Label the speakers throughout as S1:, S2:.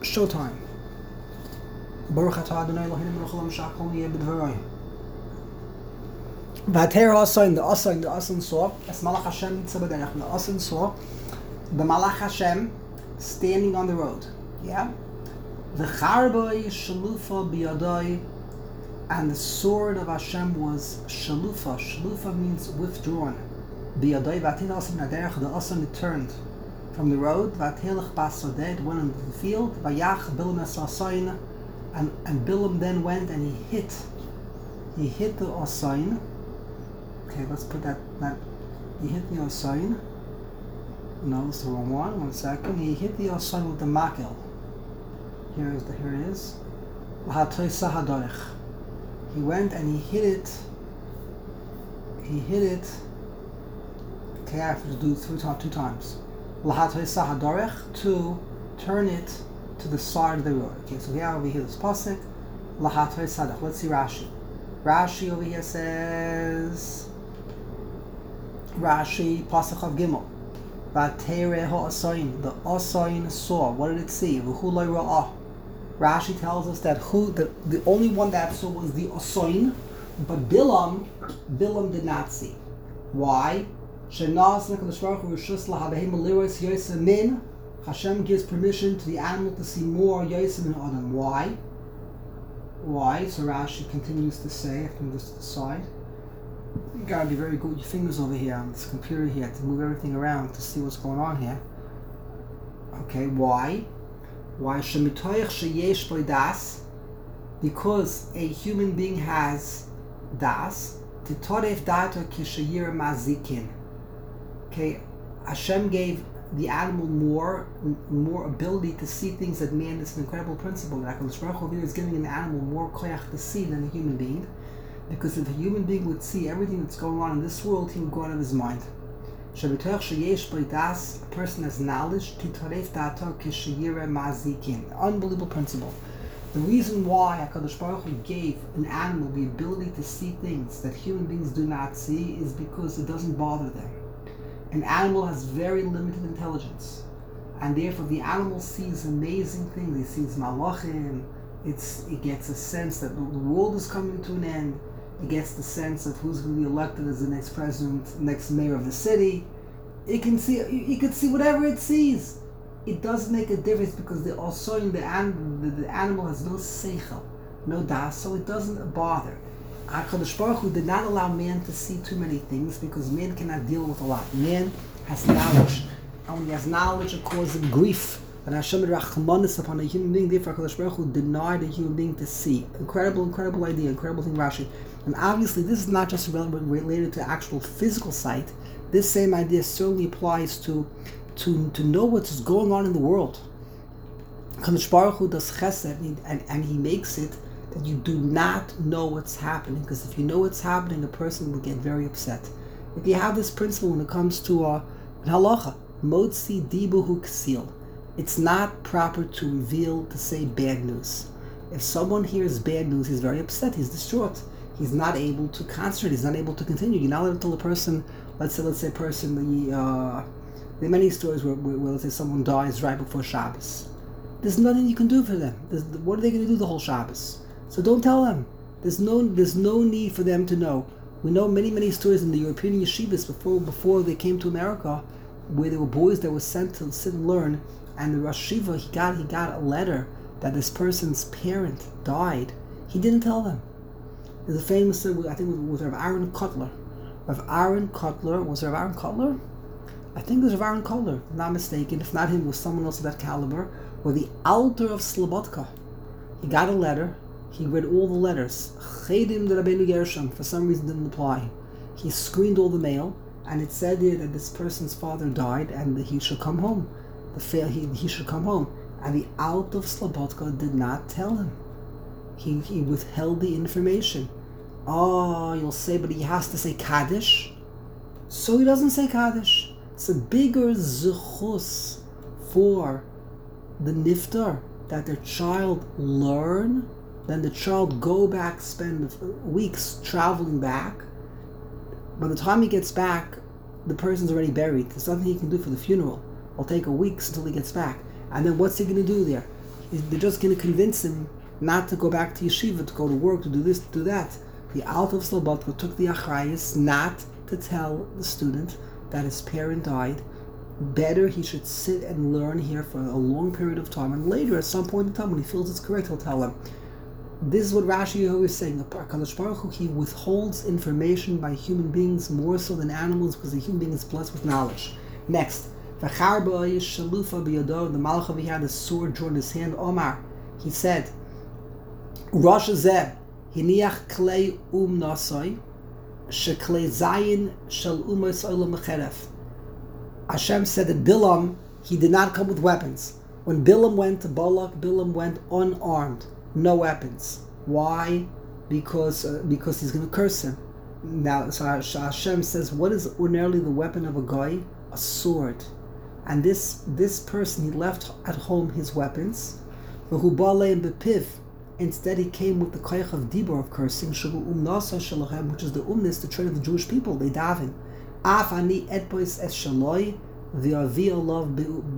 S1: Showtime. Baruch atah Adonai Eloheinu melech haolam shachol yeh b'dvaroi. V'ater ha'asayin, the asayin saw, as Malach Hashem nitzah b'derech, the asayin saw, the Malach Hashem standing on the road. Yeah? V'charboi shalufa biyadoi, and the sword of Hashem was shalufa. Shalufa means withdrawn. Biyadoi v'atir asayin b'derech, the asayin turned from the road, v'atilach basodeh, went into the field, v'yach Bilam es asayin, and Bilam then went and he hit the asayin. Okay, let's put that he hit the asayin. No, it's the wrong one. 1 second. He hit the asayin with the makel. Here it is. L'hatoisa hadarech. He went and he hit it. Okay, I have to do it two times. L'hatoisa hadarech, to turn it to the side of the road. Okay, so here over here this pasuk. L'hatoisa hadarech. Let's see Rashi. Rashi over here says. Rashi, Pasach of Gimel. V'atere ha'asayin, the asayin saw. What did it see? V'hu lo ra'ah. Rashi tells us that the only one that saw was the asayin, but Bilam did not see. Why? Hashem gives permission to the animal to see more yosem than Adam. Why? So Rashi continues to say, from this side. You gotta be very good with your fingers over here on this computer here to move everything around to see what's going on here. Okay, why? Shemitoich sheyesh bo das, because a human being has das, titoref dato kishayir mazikin. Okay, Hashem gave the animal more ability to see things that man. It's an incredible principle that HaKadosh Baruch Hu is giving an animal more koyach to see than a human being. Because if a human being would see everything that's going on in this world, he would go out of his mind. A person has knowledge. Unbelievable principle. The reason why HaKadosh Baruch Hu gave an animal the ability to see things that human beings do not see is because it doesn't bother them. An animal has very limited intelligence, and therefore the animal sees amazing things. It sees malachim. It gets a sense that the world is coming to an end. It gets the sense of who's going to be elected as the next president, next mayor of the city. It can see whatever it sees. It doesn't make a difference because the animal has no seichel, no das, so it doesn't bother. HaKadosh Baruch Hu did not allow man to see too many things because man cannot deal with a lot. Man has knowledge, and when he has knowledge, it causes grief. And Hashem rachmanis upon a human being. Therefore, HaKadosh Baruch Hu denied a human being to see. Incredible idea, incredible thing, Rashi. And obviously, this is not just related to actual physical sight. This same idea certainly applies to know what's going on in the world. HaKadosh Baruch Hu does chesed, and he makes it that you do not know what's happening. Because if you know what's happening, a person will get very upset. If you have this principle when it comes to halacha, motzi dibuhu ksil. It's not proper to reveal, to say bad news. If someone hears bad news, he's very upset, he's distraught. He's not able to concentrate, he's not able to continue. You're not allowed to tell a person, let's say a person, there are many stories where let's say someone dies right before Shabbos. There's nothing you can do for them. What are they going to do the whole Shabbos? So don't tell them. There's no need for them to know. We know many stories in the European yeshivas before they came to America, where there were boys that were sent to sit and learn. And the Rosh Yeshiva, he got a letter that this person's parent died. He didn't tell them. There's a famous, I think it was Rav Aaron Kotler. Was Rav Aaron Kotler? I think it was Rav Aaron Kotler, if not mistaken. If not him, it was someone else of that caliber. Or the Alter of Slobodka. He got a letter. He read all the letters. Chedim de Rabbeinu Gershom, for some reason didn't apply. He screened all the mail, and it said there that this person's father died and that he should come home. He should come home, and the Alter of Slobodka did not tell him. He withheld the information. Oh, you'll say, but he has to say Kaddish. So he doesn't say Kaddish. It's a bigger zechus for the niftar that their child learn than the child go back, spend weeks traveling back. By the time he gets back, the person's already buried. There's nothing he can do for the funeral. It'll take a week until he gets back. And then what's he going to do there? They're just going to convince him not to go back to yeshiva, to go to work, to do this, to do that. The Alter of Slobodka took the achrayus not to tell the student that his parent died. Better he should sit and learn here for a long period of time, and later, at some point in time, when he feels it's correct, he'll tell him. This is what Rashi is saying. HaKadosh Baruch Hu, he withholds information by human beings more so than animals, because the human being is blessed with knowledge. Next, the Malach of he had a sword drawn in his hand. Omar, he said, Rosh Zeh, hiniach klei nasoi, sheklei zayin shel umos olam mecheref. Hashem said that Bilam, he did not come with weapons. When Bilam went to Balak, Bilam went unarmed, no weapons. Why? Because he's going to curse him. Now, so Hashem says, what is ordinarily the weapon of a guy? A sword. And this person, he left at home his weapons. Instead, he came with the koyach of dibur, of cursing, which is the umnis, the trait of the Jewish people. They daven. Af ani etpois es shaloi v'avi olav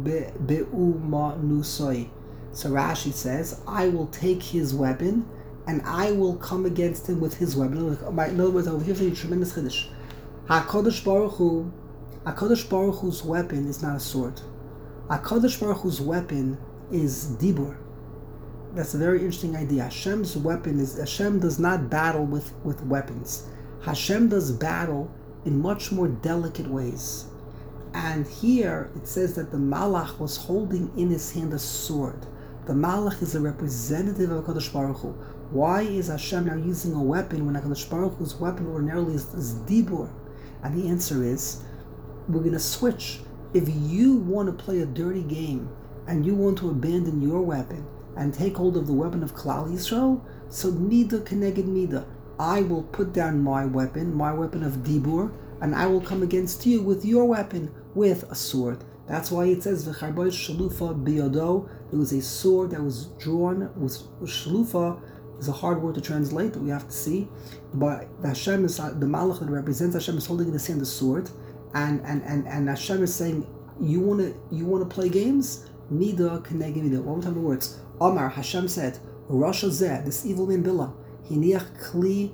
S1: be'uma nusoi. So Rashi says, I will take his weapon and I will come against him with his weapon. In other words, over here is a tremendous chiddush. HaKadosh Baruch Hu's weapon is not a sword. HaKadosh Baruch Hu's weapon is dibur. That's a very interesting idea. Hashem's weapon is, Hashem does not battle with weapons. Hashem does battle in much more delicate ways. And here it says that the Malach was holding in his hand a sword. The Malach is a representative of HaKadosh Baruch Hu. Why is Hashem now using a weapon when HaKadosh Baruch Hu's weapon ordinarily is dibur? And the answer is, we're going to switch. If you want to play a dirty game and you want to abandon your weapon and take hold of the weapon of Klal Yisrael, so Mida Keneged Mida, I will put down my weapon of dibur, and I will come against you with your weapon, with a sword. That's why it says v'charbois shalufa biyado. There was a sword that was drawn. Shalufa is a hard word to translate that we have to see, but Hashem is the Malach that represents Hashem is holding in his hand a sword, and Hashem is saying, you wanna play games? Mida keneged mida. One more time the words. Omar, Hashem said, Rosh Zeh, this evil man Bilam, hiniach kli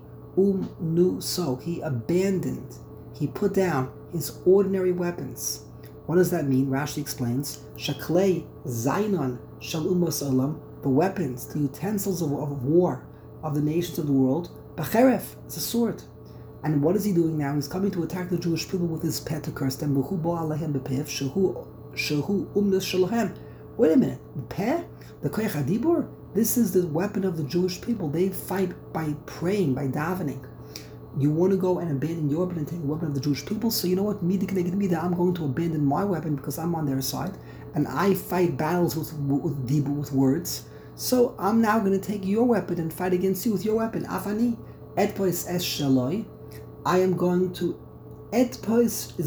S1: nu so. He abandoned, he put down his ordinary weapons. What does that mean? Rashi explains, Shaklei zainon shal umos olam, the weapons, the utensils of war of the nations of the world, b'cheref, it's a sword. And what is he doing now? He's coming to attack the Jewish people with his pet to curse them. B'hu bo alehem b'piv, shehu umnos shalahem. Wait a minute, the peh? The koyach adibur? This is the weapon of the Jewish people. They fight by praying, by davening. You want to go and abandon your weapon and take the weapon of the Jewish people? So you know what? Mida keneged mida, I'm going to abandon my weapon because I'm on their side. And I fight battles with dibur, with words. So I'm now going to take your weapon and fight against you with your weapon. Afani, etpois es shaloi. I am going to, etpois es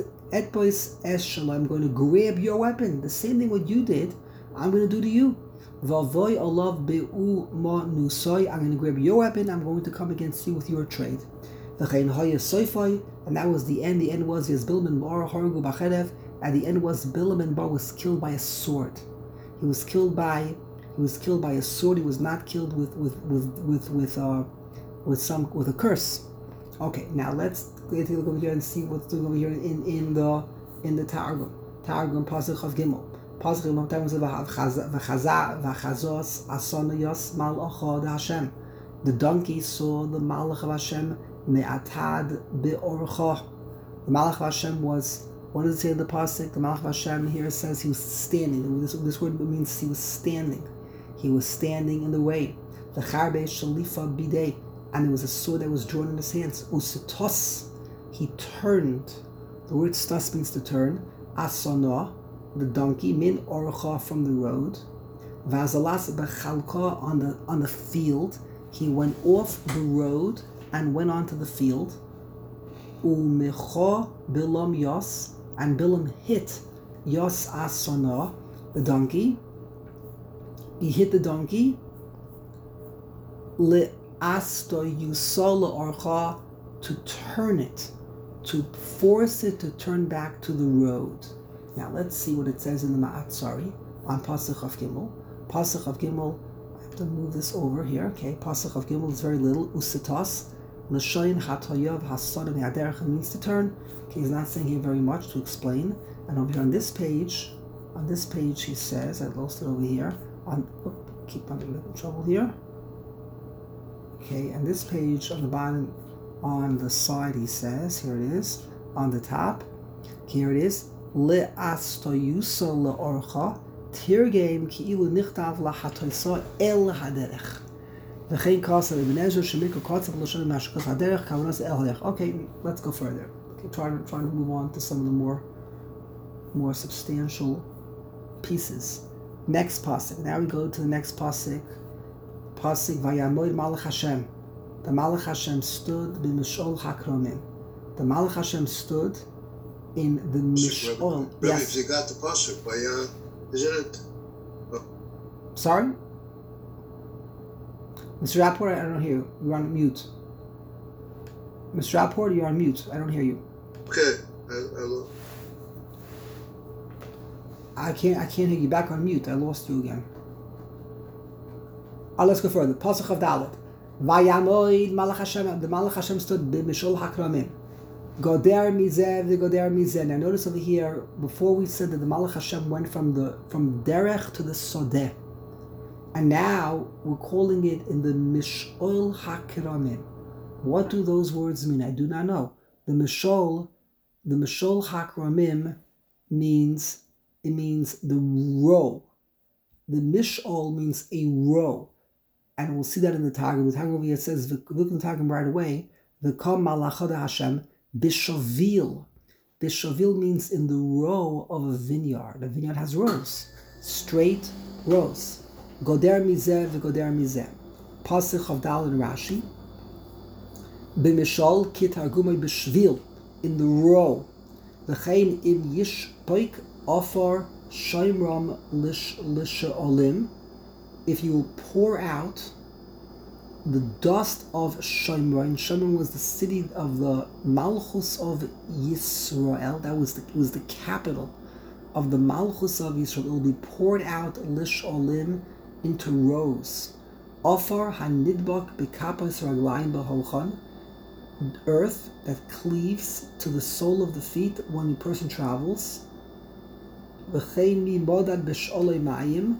S1: shaloi. I'm going to grab your weapon. The same thing what you did, I'm going to do to you. Vavoy olav be'u ma nusoi. I'm going to grab your weapon. I'm going to come against you with your trade. And that was the end. The end was Bilam and Bar Hargu Bachedev. At the end was Bilam and Bar was killed by a sword. He was killed by a sword. He was not killed with a curse. Okay, now let's take a look over here and see what's doing over here in the Targum. Targum Pasuk Chav Gimel. Pasuk Gimel times v'chazos asonayos malachod Hashem. The donkey saw the Malach of Hashem me'atad be'orcha. The Malach of Hashem was, what does it say in the Pasuk? The Malach of Hashem here says he was standing. This word means he was standing. He was standing in the way. The charbe shalifa bidei. And there was a sword that was drawn in his hands. Usitos, he turned. The word stas means to turn. Asana, the donkey, min orcha, from the road. Vazalas bechalka, on the field. He went off the road and went onto the field. Umecha Bilam Yos, and Bilam hit Yos Asana, the donkey. He hit the donkey. Asta Yusala Orcha, to turn it, to force it to turn back to the road. Now let's see what it says in the Ma'atzari on Pasuk Chav Gimel. Pasuk of Gimel, I have to move this over here. Okay, Pasuk of Gimel is very little. Usitas, L'shoyin hatoyav hasonim haderech means to turn. Okay, he's not saying here very much to explain. And over here on this page he says, I lost it over here. Keep on in trouble here. Okay, and this page on the bottom, on the side, he says, here it is, on the top, here it is, Le'astoyusa le'orcha, tirgem ki'ilu nichtav la'hatoysa el haderech. V'chein kasa Ibn Ezra shemikra kotzav l'shonim mashkas haderech kavanas el haderech. Okay, let's go further. Okay, trying to move on to some of the more substantial pieces. Next pasuk. Now we go to the next pasuk. Pasuk Vayamoid Malach Hashem. The Malach Hashem stood b'mishol hakromim. The Malach Hashem stood in the mishol.
S2: Yes. If you got the pasuk, isn't it?
S1: Sorry, Mr. Rapport, I don't hear you. You're on mute. Mr. Rapport, you're on mute. I don't hear you.
S2: Okay.
S1: I can't hear you. Back on mute. I lost you again. Let's go further. Pasuk of Dalet. Vayamoid Malach Hashem. The Malach Hashem stood b'mishol hakramim. Goder mizeh v'goder mizeh. Now notice over here, before we said that the Malach Hashem went from derech to the sodeh, and now we're calling it in the mishol hakramim. What do those words mean? I do not know. The mishol hakramim means the row. The mishol means a row. And we'll see that in the Targum. The Targum over here says, look in the Targum right away, V'kam malachad Hashem bishavil. Bishavil means in the row of a vineyard. A vineyard has rows, straight rows. Goder mizeh v'goder mizeh. Pasuk of Dal and Rashi. B'mishal kitargumay b'shvil, in the row. V'chein im yishpoik ofar shaimram lisha'olim. If you pour out the dust of Shomron. Shomron was the city of the Malchus of Yisrael. That was was the capital of the Malchus of Yisrael. It will be poured out lish olim into rows. Ofar hanidbak b'kapas raglayim b'holchan. Earth that cleaves to the sole of the feet when a person travels. V'chein mi modad b'sholei ma'im.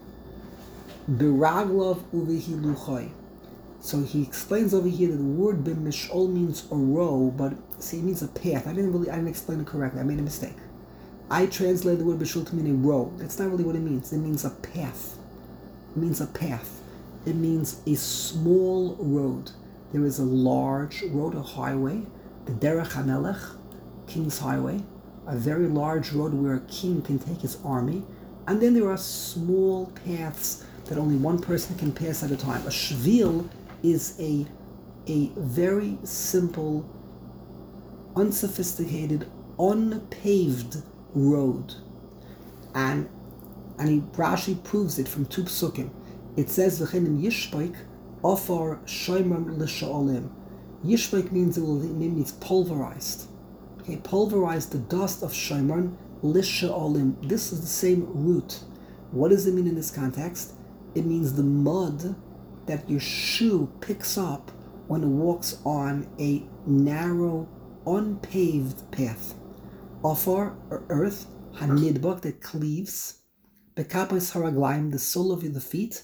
S1: B'raglov uvihiluchoi. So he explains over here that the word b'mishol means a row, but see, it means a path. I didn't explain it correctly. I made a mistake. I translated the word b'shul to mean a row. That's not really what it means. It means a path. It means a path. It means a small road. There is a large road, a highway, the Derech HaMelech, King's Highway, a very large road where a king can take his army, and then there are small paths that only one person can pass at a time. A shvil is a very simple, unsophisticated, unpaved road. And Rashi proves it from two psukim. It says, V'chenim yishpoik ofar shoymram l'sha'olim. Yishpoik means pulverized. Okay, pulverized the dust of shoymram l'sha'olim. This is the same root. What does it mean in this context? It means the mud that your shoe picks up when it walks on a narrow, unpaved path. Ofar, earth, hanidbak, that cleaves, bekapas haraglaim, the sole of the feet,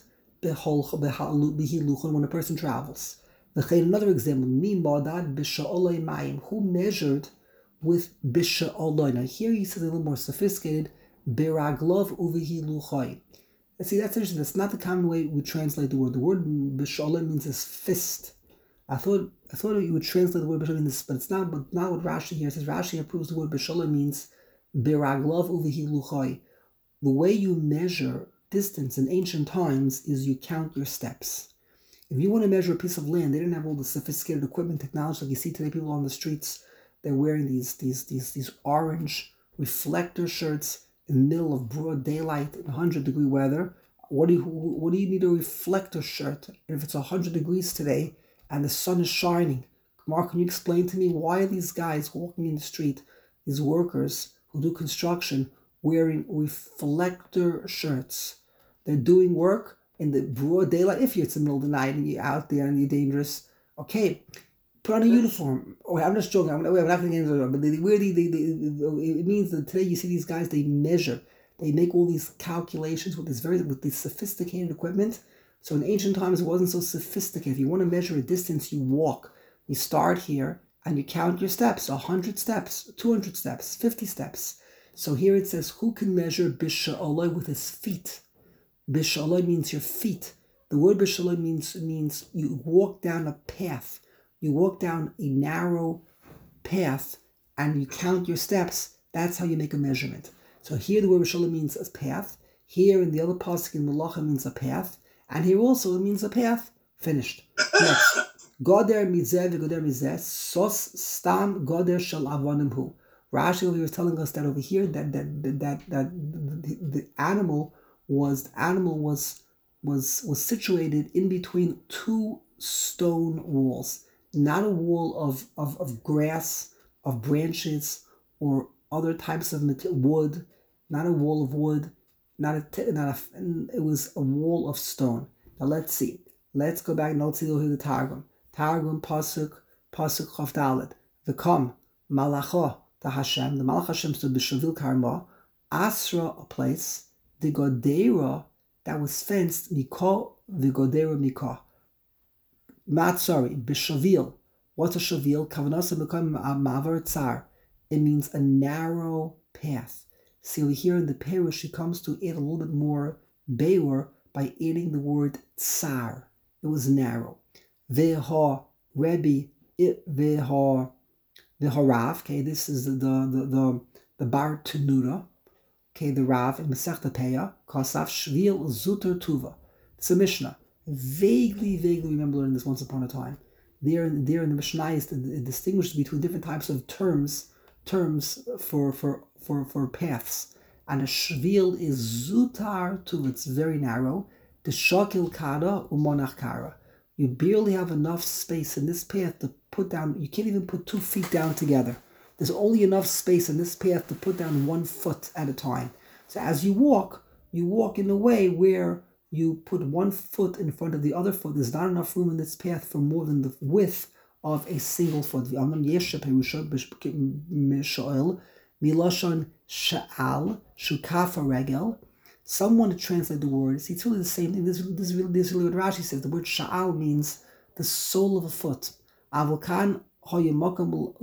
S1: behiluchon, when a person travels. Another example, mi modad b'sha'oloi mayim, who measured with b'sha'oloi. Now here he says a little more sophisticated, beraglov uvihiluchoi. See, that's interesting. That's not the common way we translate the word. The word b'sholem means his fist. I thought you would translate the word b'sholem means, but it's not. But not what Rashi here says. Rashi approves the word b'sholem means beraglov uvihiluchoi. The way you measure distance in ancient times is you count your steps. If you want to measure a piece of land, they didn't have all the sophisticated equipment, technology like you see today. People on the streets, they're wearing these orange reflector shirts in the middle of broad daylight in 100-degree weather. What do you need a reflector shirt if it's 100 degrees today and the sun is shining? Mark, can you explain to me why are these guys walking in the street, these workers who do construction, wearing reflector shirts? They're doing work in the broad daylight. If it's the middle of the night and you're out there and you're dangerous, okay, put on a uniform. Okay, I'm just joking. We're not going to get into it. But it means that today you see these guys, they measure. They make all these calculations with this sophisticated equipment. So in ancient times, it wasn't so sophisticated. If you want to measure a distance, you walk. You start here and you count your steps, 100 steps, 200 steps, 50 steps. So here it says, who can measure bisha'oloi with his feet? Bisha'oloi means your feet. The word bisha'oloi means you walk down a path. You walk down a narrow path and you count your steps. That's how you make a measurement. So here the word bisha'oloi means a path. Here in the other pasuk in Malacha means a path. And here also it means a path. Finished. Next. Goder mizeh v'goder mizeh sos stam goder shel avonim hu. Rashi over here was telling us that over here that the animal was situated in between two stone walls, not a wall of grass, of branches, or other types of wood, not a wall of wood, it was a wall of stone. Now let's see. Let's go back and let's see over here the Targum. Targum pasuk Chav Dalet. V'kom malacho the Hashem. The Malach Hashem stood b'shavil karma. Asra, a place. The Godera that was fenced. Miko v'godera miko. B'shavil. What's a shavil? Kavanasa become a mavar tzar. It means a narrow path. See over here in the Perush, she comes to add a little bit more beor by adding the word tsar. It was narrow. Veha Rebbe Veha Rav. Okay, this is the Bar Tenuda. Okay, the Rav in Masechta Peah. Kosaf Shvil Zuter Tuva. It's a Mishnah. Vaguely remember learning this once upon a time. There in the Mishnah is distinguished between different types of terms for paths. And a shvil is zutar tuva. It's very narrow. The shakil kara umonach kara. You barely have enough space in this path to put down. You can't even put 2 feet down together. There's only enough space in this path to put down 1 foot at a time. So as you walk in a way where you put 1 foot in front of the other foot. There's not enough room in this path for more than the width of a single foot. Milashon sha'al shukafa regel. Someone to translate the word. See, it's really the same thing. This is really what Rashi says. The word sha'al means the sole of a foot. Avokan hoyemakam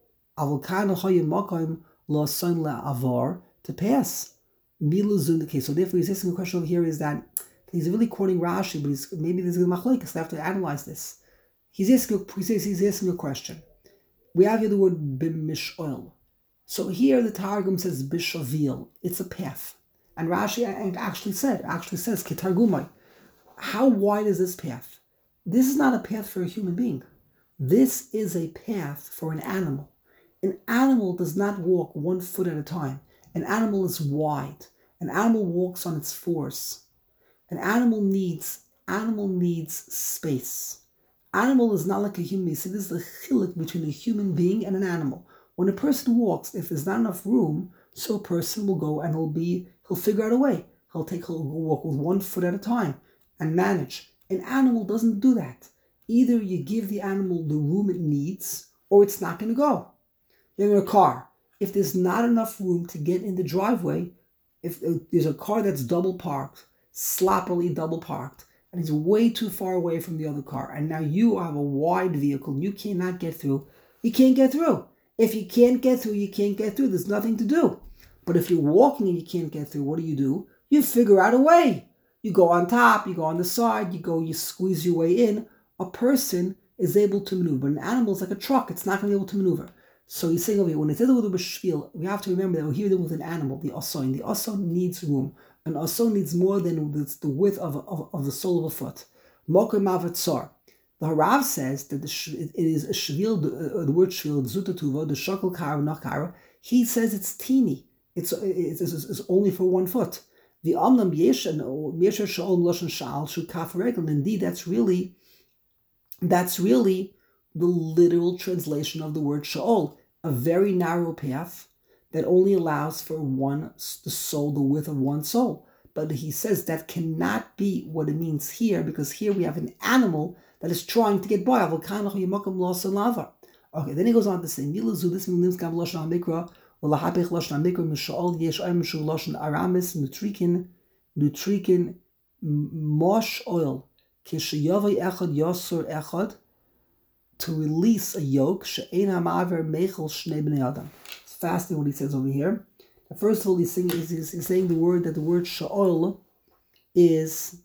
S1: la'ason la'avar, to pass. Okay, so therefore he's asking a question over here is that he's really quoting Rashi, but maybe there's a machlokes. I have to analyze this. He's asking a question. We have here the word b'mish'ol. So here the Targum says bishavil. It's a path. And Rashi actually says Ketargumai. How wide is this path? This is not a path for a human being. This is a path for an animal. An animal does not walk 1 foot at a time. An animal is wide. An animal walks on its fours. An animal needs space. Animal is not like a human being. See, this is the chiluk between a human being and an animal. When a person walks, if there's not enough room, so a person will go and he'll figure out a way. He'll walk with 1 foot at a time and manage. An animal doesn't do that. Either you give the animal the room it needs, or it's not going to go. You're in a car. If there's not enough room to get in the driveway, if there's a car that's double parked, sloppily double parked, and it's way too far away from the other car, and now you have a wide vehicle, you cannot get through, you can't get through. If you can't get through, you can't get through. There's nothing to do. But if you're walking and you can't get through, what do? You figure out a way. You go on top, you go on the side, you squeeze your way in. A person is able to maneuver. But an animal is like a truck. It's not going to be able to maneuver. So he's saying over here, when it says the word b'shvil, we have to remember that we're here with an animal, the ason. The ason needs room. An ason needs more than the width of the sole of a foot. Moker mavatzar. The Harav says that it is a shvil, the word shvil, zutatuva, the shakal kara, not kara. He says it's teeny. It's only for 1 foot. The amlam yesha sha'ol lashon sha'al shu kaf regel. Indeed, that's really the literal translation of the word sha'ol, a very narrow path that only allows for the width of one soul. But he says that cannot be what it means here, because here we have an animal that is trying to get by. Okay, then he goes on to say, Milazu, this means Gam Lashon HaMikra, Ulahapech Lashon HaMikra, Misha'ol Yesh Oim Shu Lashon Aramis, Nutrikin, Mosh Oil, Kishayavai Echad Yasur Echad, to release a yoke, She'ein HaMa'aver Mechel Shnei B'nei Adam. It's fascinating what he says over here. First of all, he's saying the word that the word Sha'ol is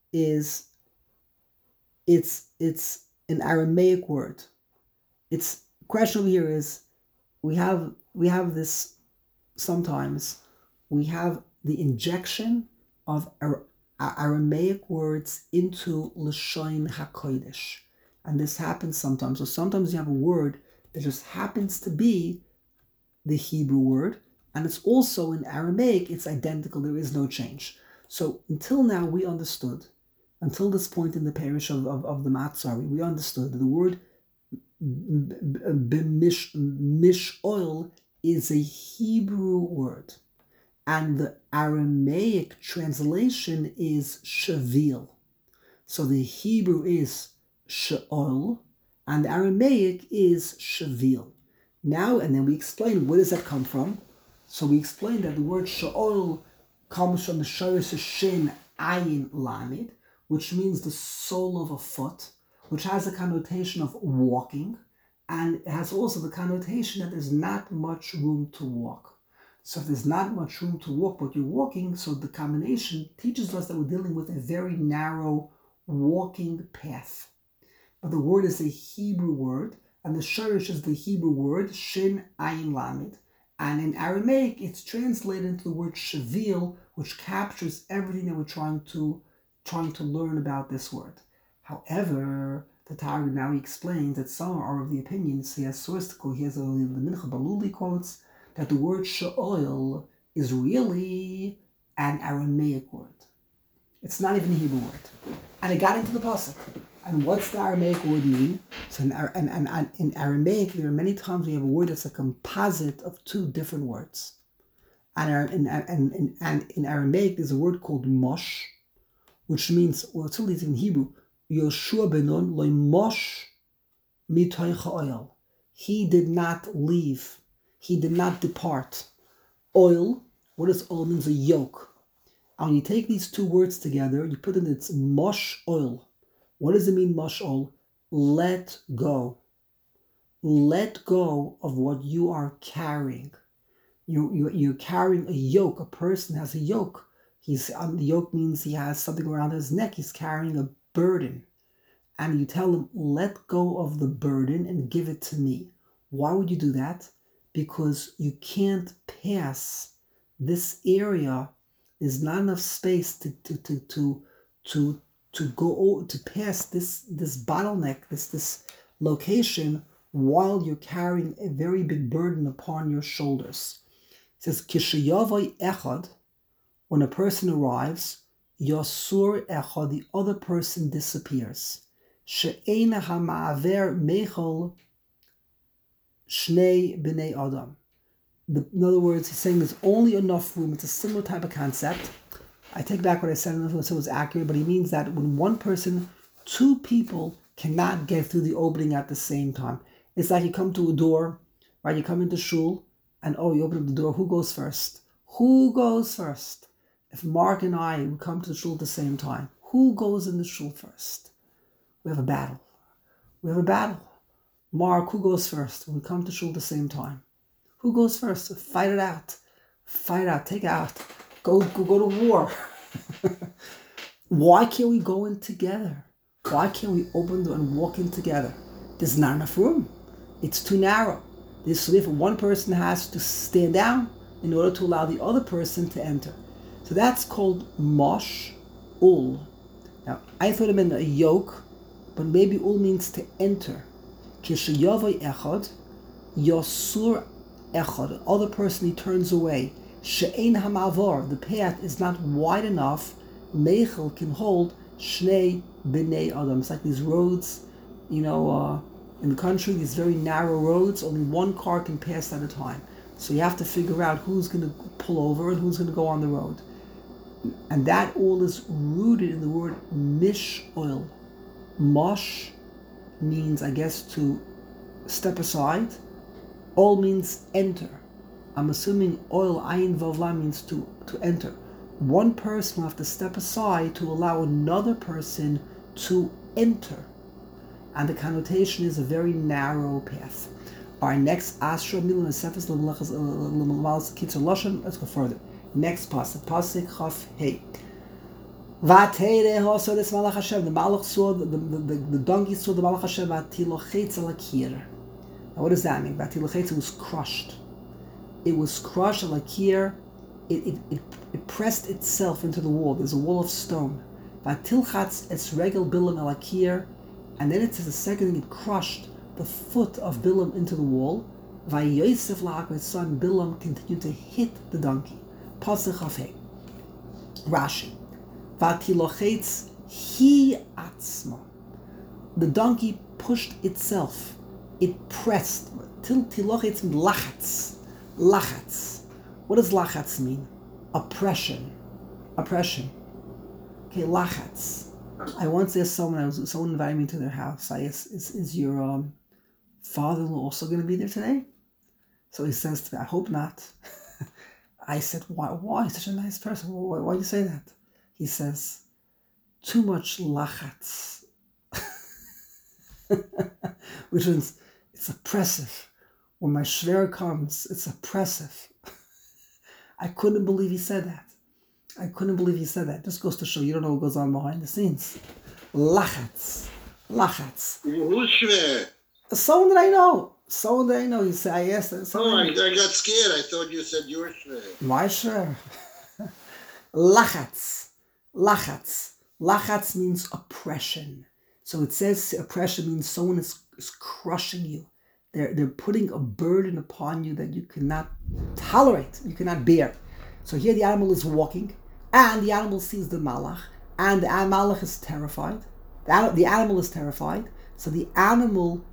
S1: it's an Aramaic word. It's question over here is we have this sometimes we have the injection of Aramaic words into Lashon HaKodesh, and this happens sometimes. So sometimes you have a word that just happens to be the Hebrew word, and it's also in Aramaic. It's identical. There is no change. So until now we understood. Until this point in the parish of the Matzari, we understood that the word mish'ol is a Hebrew word, and the Aramaic translation is shavil. So the Hebrew is she'ol, and the Aramaic is shavil. Now, and then we explain where does that come from. So we explained that the word she'ol comes from the shorish shin ayin lamid, which means the sole of a foot, which has a connotation of walking, and it has also the connotation that there's not much room to walk. So if there's not much room to walk, but you're walking, so the combination teaches us that we're dealing with a very narrow walking path. But the word is a Hebrew word, and the shorish is the Hebrew word, shin ayin lamid. And in Aramaic, it's translated into the word shavil, which captures everything that we're trying to learn about this word. However, the Targum now explains that some are of the opinion, he has the Mincha Baluli quotes, that the word she'ol is really an Aramaic word. It's not even a Hebrew word. And it got into the pasuk. And what's the Aramaic word mean? So in Aramaic, there are many times we have a word that's a composite of two different words. And in Aramaic, there's a word called mosh, which means, well, it's really in Hebrew, Yoshua benon loy mosh mitoich ha'oil. He did not leave. He did not depart. Oil, what does oil means? A yoke. And when you take these two words together, you put in it's mosh oil. What does it mean, mosh oil? Let go. Let go of what you are carrying. You're carrying a yoke. A person has a yoke. The yoke means he has something around his neck. He's carrying a burden. And you tell him, let go of the burden and give it to me. Why would you do that? Because you can't pass this area. There's not enough space to pass this bottleneck, this location, while you're carrying a very big burden upon your shoulders. It says, Kishayavai echad, when a person arrives, Yasur echad, the other person disappears. She'ena ha'ma'aver mechol shnei b'nei adam. In other words, he's saying there's only enough room. It's a similar type of concept. I take back what I said, I don't know if it was accurate, but he means that when one person, two people cannot get through the opening at the same time. It's like you come to a door, right? You come into shul, and you open up the door. Who goes first? Who goes first? If Mark and I would come to the shul at the same time, who goes in the shul first? We have a battle. Mark, who goes first? When we come to shul at the same time, who goes first? Fight it out. Take it out. Go to war. Why can't we go in together? Why can't we open the door and walk in together? There's not enough room. It's too narrow. So therefore, one person has to stand down in order to allow the other person to enter. So that's called mosh ul. Now, I thought it meant a yoke, but maybe ul means to enter. Kishayavai echad, yasur echad, the other person he turns away. She'ein ha'ma'avar, the path is not wide enough. Meichel can hold shnei b'nei adam. It's like these roads, in the country, these very narrow roads, only one car can pass at a time. So you have to figure out who's going to pull over and who's going to go on the road. And that all is rooted in the word mish'ol. Mosh means, I guess, to step aside. Ol means enter. I'm assuming oil, ayin vav lam, means to enter. One person will have to step aside to allow another person to enter. And the connotation is a very narrow path. Our next Asra Milim Sefes Kitzur Lashon. Let's go further. Next pasuk Chaf Hey. Vateire Hosor des Malach Hashem. The Malach saw the donkey saw the Malach Hashem. Vatilochetz al akir. Now what does that mean? Vatilochetz, it was crushed. It was crushed al akir. It pressed itself into the wall. There's a wall of stone. Vatilchatz es regel bilam al akir. And then it says the second thing, it crushed the foot of Bilam into the wall. Vayosef la'akar, his son Bilam continued to hit the donkey. Pasuk Chafei. Rashi. Vatilochetz hi atzma. The donkey pushed itself. It pressed. Tilochetz means lachatz. Lachatz. What does lachatz mean? Oppression. Oppression. Okay, lachatz. I once asked someone invited me to their house. I asked, is your father-in-law also going to be there today? So he says to me, I hope not. I said, why? He's such a nice person. Why do you say that? He says, too much lachatz. Which means it's oppressive. When my shver comes, it's oppressive. I couldn't believe he said that. I couldn't believe he said that. Just goes to show you don't know what goes on behind the scenes. Lachatz. Lachatz.
S2: Who's shver?
S1: Someone that I know. Someone that I know. He said, I asked.
S2: I got scared. I thought you said your shver.
S1: My shver. Lachatz. Lachatz. Lachatz means oppression. So it says oppression means someone is crushing you. They're putting a burden upon you that you cannot tolerate, you cannot bear. So here the animal is walking, and the animal sees the malach, and the malach is terrified. The animal is terrified. So the animal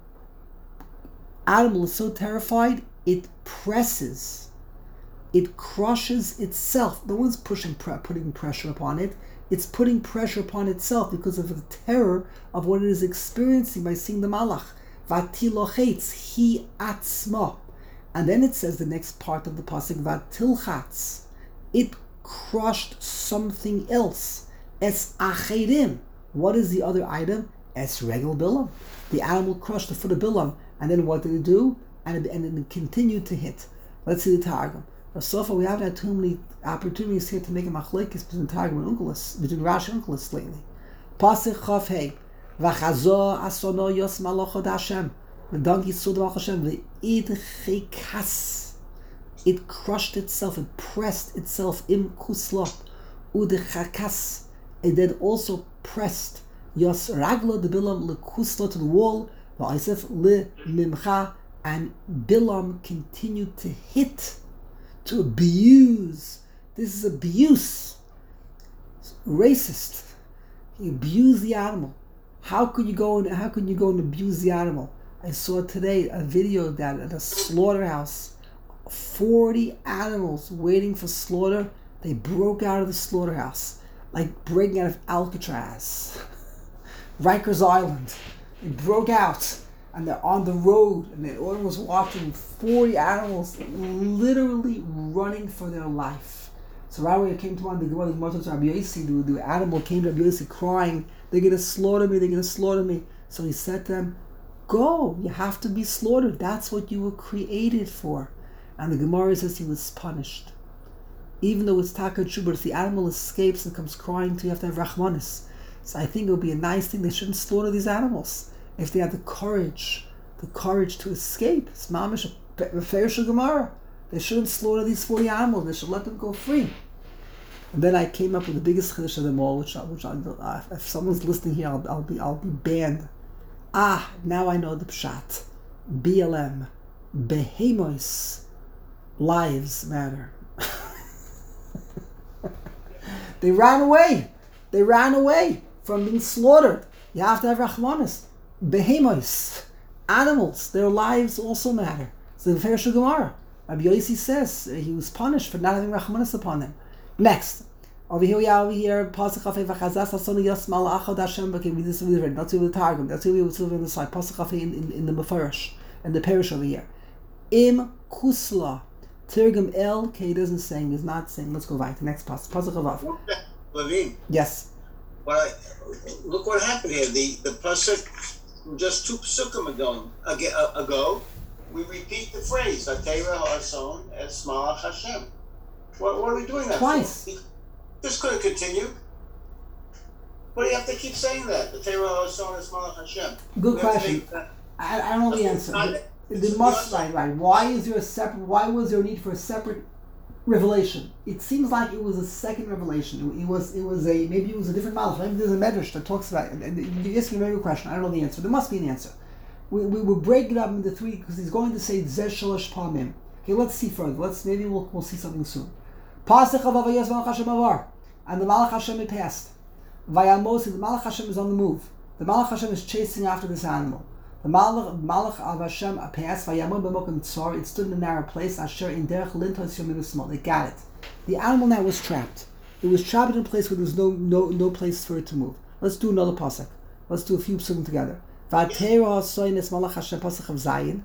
S1: is so terrified, it presses. It crushes itself. No one's putting pressure upon it. It's putting pressure upon itself because of the terror of what it is experiencing by seeing the malach. Vatilochetz hi atzma. And then it says the next part of the pasuk, vatilchatz. It crushed something else. Es acherim. What is the other item? Es regel bilam. The animal crushed the foot of Bilam. And then what did it do? And it continued to hit. Let's see the Targum. So far we haven't had too many opportunities here to make a machlekes between Targum and Unkelos, between Rashi and Unkelos lately. Pasuk Chaf Hey. V'chazo asono yos malachot Hashem. The donkey saw the malach Hashem. V'id chekas. It crushed itself. It pressed itself im kusla. Udechakas. It then also pressed yos raglo de Bilam lekusla to the wall. V'aisef le mimcha. And Bilam continued to hit, to abuse. This is abuse. It's racist. He abused the animal. How could you go and abuse the animal? I saw today a video that at a slaughterhouse, 40 animals waiting for slaughter. They broke out of the slaughterhouse, like breaking out of Alcatraz, Rikers Island. They broke out and they're on the road, and everyone was watching 40 animals literally running for their life. So right when it came to one, the animal came to Rabbi Yossi crying, they're going to slaughter me, they're going to slaughter me. So he said to them, go, you have to be slaughtered. That's what you were created for. And the Gemara says he was punished. Even though it's taka tshuva, if the animal escapes and comes crying to you, have to have rachmanis. So I think it would be a nice thing. They shouldn't slaughter these animals. If they have the courage to escape. It's mamish a fair Gemara. They shouldn't slaughter these 40 animals. They should let them go free. And then I came up with the biggest chiddush of them all, which if someone's listening here, I'll be banned. Now I know the pshat. BLM, behemoths, lives matter. They ran away. They ran away from being slaughtered. You have to have rachmanis. Behemoths, animals, their lives also matter. So the Gemara. Rabbi Yossi says he was punished for not having rachmanis upon them. Next, Over here, Pasuk Chafei v'chazas asoni yasmal achod Hashem. Okay, we just read. That's really the Targum. That's really what's on the side. Pasuk Chafei in the Mefarish and the Parish over here. Im kusla Tirgum El. Okay, he doesn't saying. He's not saying. Let's go right. The next pasuk. Pasuk Chavav.
S2: Levine.
S1: Yes.
S2: Look what happened here. The pasuk just 2 pasukim ago, we repeat the phrase "Vatera ha'ason es malach Hashem." What are we doing that
S1: twice?
S2: For? This couldn't continue. Why do you have to keep saying that? "Vatera ha'ason es malach Hashem."
S1: Good question. I don't know the answer. There must right. Why is there a separate? Why was there a need for a separate revelation? It seems like it was a second revelation. It was maybe it was a different malach. Maybe there's a medrash that talks about it. And you're asking a very good question. I don't know the answer. There must be an answer. We will break it up into 3 because he's going to say Zeh Shalosh Pamim. Okay, let's see further. Maybe we'll see something soon. Pasuk Chavav Vayos Malach Hashem Avar, and the Malach Hashem had passed. Vayamos, the Malach Hashem is on the move. The Malach Hashem is chasing after this animal. The Malach of Hashem passed. Vayamon b'mokim tzor. It stood in a narrow place. Asher in derech lintos yomin small. It got it. The animal now was trapped. It was trapped in a place where there was no place for it to move. Let's do another pasuk. Let's do a few psukim together. Vatera soines Malach Hashem pasuk of Zayin.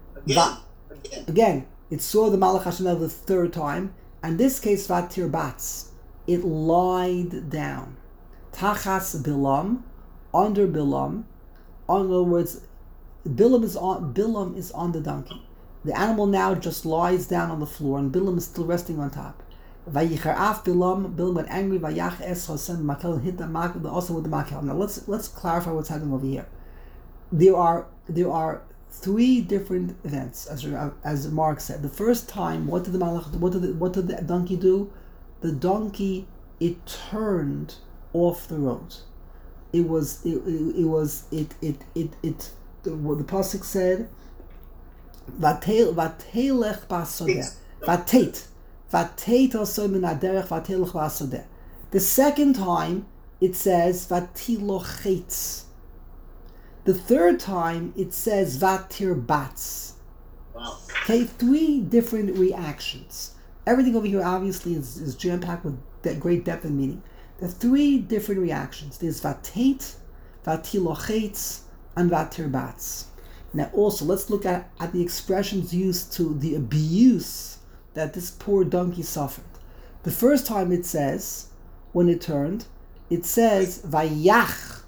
S1: Again, it saw the Malach Hashem the 3rd time. In this case, Vatir Bats. It lied down. Tachas Bilam, under Bilam. In other words, Bilam is on the donkey. The animal now just lies down on the floor, and Bilam is still resting on top. Vayichar Bilam got angry. Vayach es Hashem makel, hit the makel also with the makel. Now let's clarify what's happening over here. There are 3 different events, as Mark said. The first time, what did the donkey do? The donkey, it turned off the road. The pasuk said, "Vatelech ba'asodeh." Vatet also min haderech vatelech ba'asodeh. The second time it says vatilochetz. The 3rd time it says vatir bats.
S2: Wow.
S1: Okay, 3 different reactions. Everything over here obviously is jam-packed with great depth and meaning. The 3 different reactions. There's vatet, vatilochetz, and vatir bats. Now also, let's look at the expressions used to the abuse that this poor donkey suffered. The first time it says, when it turned, it says, Vayach.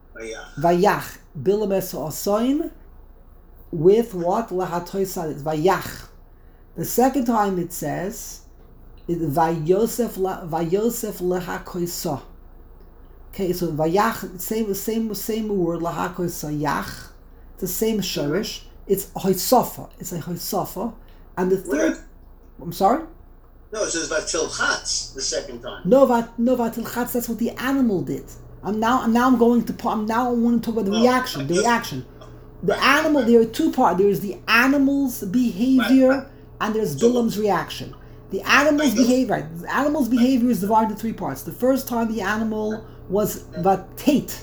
S1: Bilam es ha'ason, with what? Lahatoisad. Vayach. The second time it says, Vayosef lehakoisa. Okay, so Vayach, same word, lehakoisa, Yach. It's the same shorish. It's hoisafa. It's a hoisafa. And the third, I'm sorry?
S2: No, it says vatilchatz the second time.
S1: No, vatilchatz. That's what the animal did. I want to talk about the reaction. The reaction. The animal. There are 2 parts. There is the animal's behavior, and there's Bilam's reaction. The animal's behavior. The animal's behavior is divided into 3 parts. The first time the animal was vatet.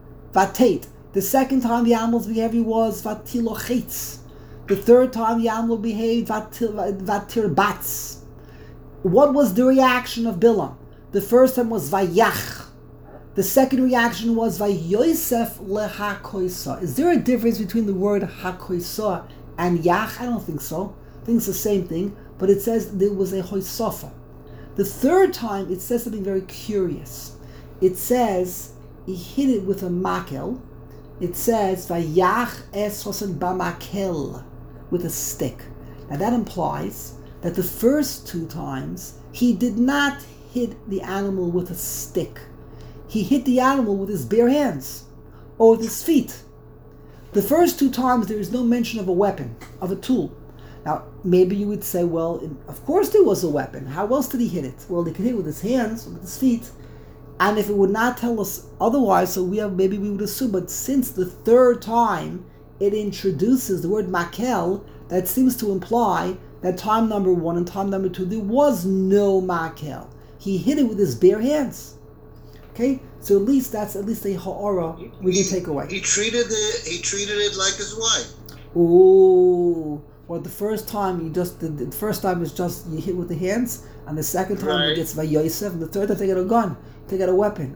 S1: The second time the animal's behavior was vatilochetz. The 3rd time the animal behaved vatir bats. What was the reaction of Bilam? The first time was vayach. The second reaction was vayosef lehakoisa. Is there a difference between the word hakoisa and yach? I don't think so. I think it's the same thing, but it says there was a hoisafa. The 3rd time it says something very curious. It says he hit it with a makel. It says vayach es hosen bamakel, with a stick. Now that implies that the first 2 times he did not hit the animal with a stick. He hit the animal with his bare hands or with his feet. The first 2 times there is no mention of a weapon, of a tool. Now maybe you would say, well, of course there was a weapon. How else did he hit it? Well, he could hit it with his hands, with his feet. And if it would not tell us otherwise, so maybe we would assume. But since the 3rd time it introduces the word makel, that seems to imply that time number 1 and time number 2 there was no makel. He hit it with his bare hands. Okay, so at least a ha'ara we can take away.
S2: He treated it like his wife.
S1: Oh, or the first time you just the first time is just you hit with the hands, and the second time it gets Vayosef, and the third time they get a gun, they get a weapon.